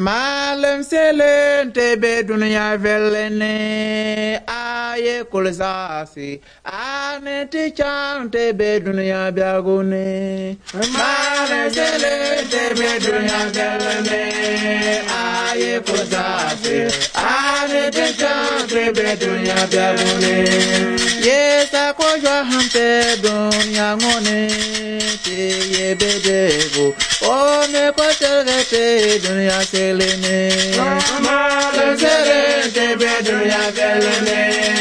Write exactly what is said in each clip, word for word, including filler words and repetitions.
Malem selen tebe dunya velene aye kulsasi ane ti chan tebe dunya biagune. Malem selen tebe dunya velene aye kulsasi ane ti chan tebe dunya biagune. Yesa ko jwa hamte dunya ngone te ye bedego o me ko telgete dunya selene malem selene tebe dunya velene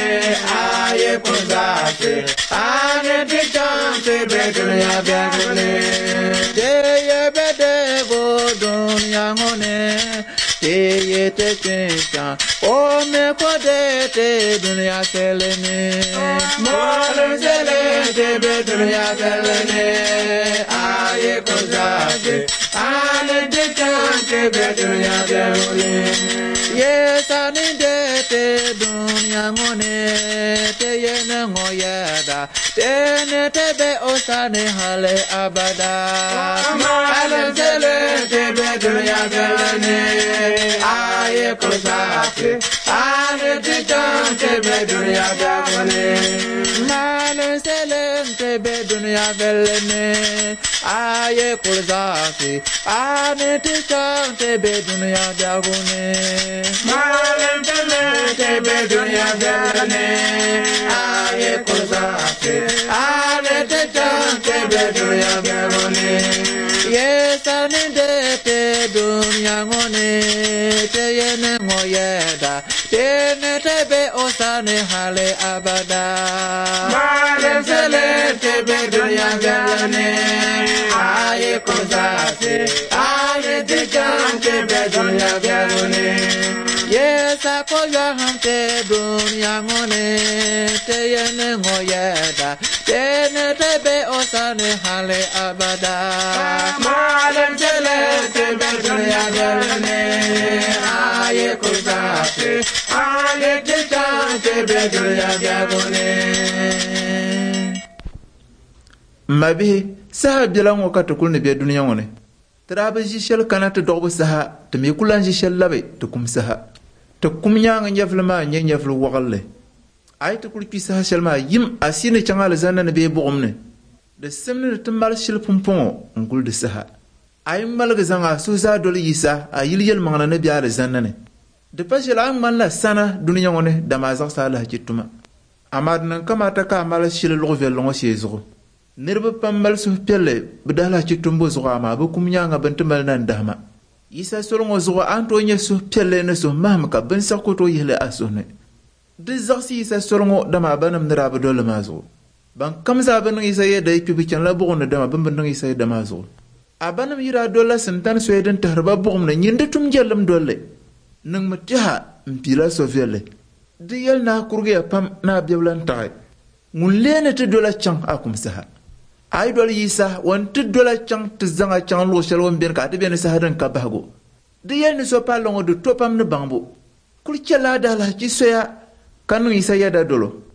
aye kuzate ane tijan tebe dunya biagune te ye bedego dunya ngone te ye te tijan o me ko te dunya selene malem selene tebe dunya velene aye kuzate ane tijan tebe dunya biagune yes ane te dunya ngone te ye na ngoyada te ne tebe osane hale abada malem selene tebe dunya velene aye kuzate ane tijan tebe dunya biagune malem selene tebe dunya velene aye kuzate ane tijan tebe dunya biagune malem selene tebe dunya velene aye kuzate ane tijan tebe dunya biagune yes ane te dunya ngone te yene ngoyeda te ne tebe osane hale abada malem selene tebe dunya velene aye kuzate ane tijan tebe dunya biagune yes akoya hamte dunya ngone te yene ngoyeda te ne tebe osane hale abada malem selene tebe dunya velene aye kuzate ane tijan tebe dunya biagune mabi saha bilan wakati kulne be duniya ngone traba jishel kanata dogo saha te me kulan jishel labe to kum saha to kum nyanga nyaflama nye nyaflu wagalle ay to kulki saha shelma yim asine changal zanna be bugumne de semne de mal shil pumpon ngul de saha ay malga zanga suza dol yisa ayil yel mangana ne biya zanna ne de pajela man la sana duniya ngone damazak sala jituma amad nan kamata ka mal shil lovel ngo shezo nirba pambal su pelle bidala ci tumbo zuwa ma bu kum nyanga bantumal nan dama isa solongo zuwa anto nye su pelle ne su mamka ben sakoto yele asone de zaxi isa solongo dama banam nira ba dole mazo ban kamza ban isa ye da yiki bican la bugun dama ban ban isa da mazo abanam yira dole santan sweden tarba bugum na nyinde tum jellam dole nang matiha mpila sovele de yel na kurge pam na bieblan tay mun lene te dole chang akum saha ay dol yisa won te dola chang te zanga chang lo shel won ben ka te ben sa hadan ka bago de yel ni so pa longo de topam ne bangbo kul cela dala ci soya kanu yisa yada dolo